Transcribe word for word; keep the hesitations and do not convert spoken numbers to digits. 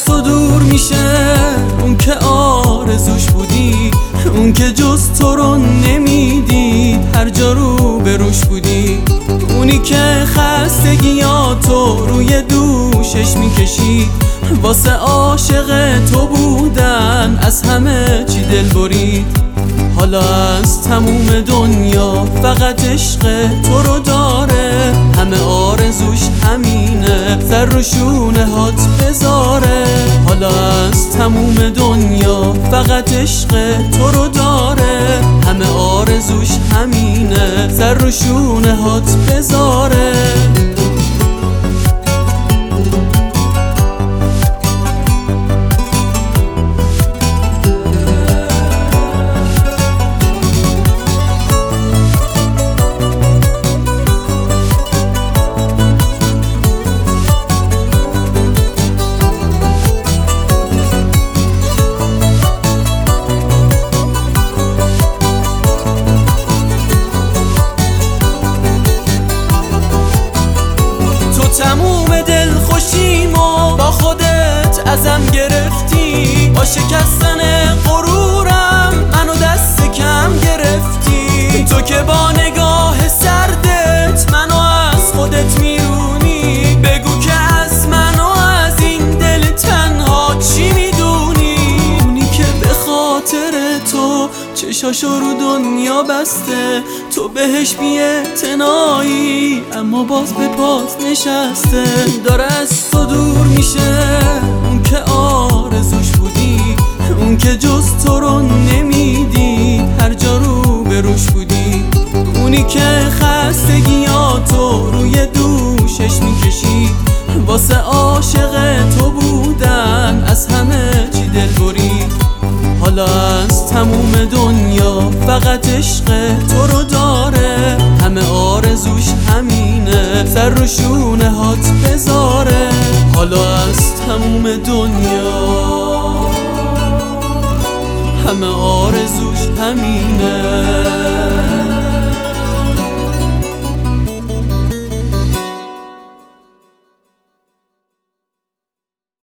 تو دور میشه اون که آرزوش بودی، اون که جز تو رو نمیدید هر جا رو بروش بودی، اونی که خستگیاتو روی دوشش میکشید، واسه عاشق تو بودن از همه چی دل برید. حالا از تموم دنیا فقط عشق تو رو داره، همه آرزوش همینه سر رو شونه هات بذاره. حالا از تموم دنیا فقط عشق تو رو داره، همه آرزوش همینه سر رو شونه هات بذاره. تموم دل خوشیمو با خودت ازم گرفتی، با شکستن غرورم منو دست کم گرفتی. تو که با نگاه سردت منو از خودت میرونی، بگو که از منو از این دل تنها چی میدونی. اونی که به خاطر تو چشاشو رو دنیا بسته، تو بهش بی‌اعتنایی اما باز به پاس نشسته. داره از تو دور میشه اون که آرزوش بودی، اون که جز تو رو نمیدید هر جا رو بروش بودی، اونی که خستگیاتو روی دوشش میکشید، واسه عاشق تو بودن از همه چی دل برید. حالا از تموم دنیا فقط عشق تو رو داره، همه آرزوش همینه سر رو شونه هات بذاره. حالا از تموم دنیا همه آرزوش همینه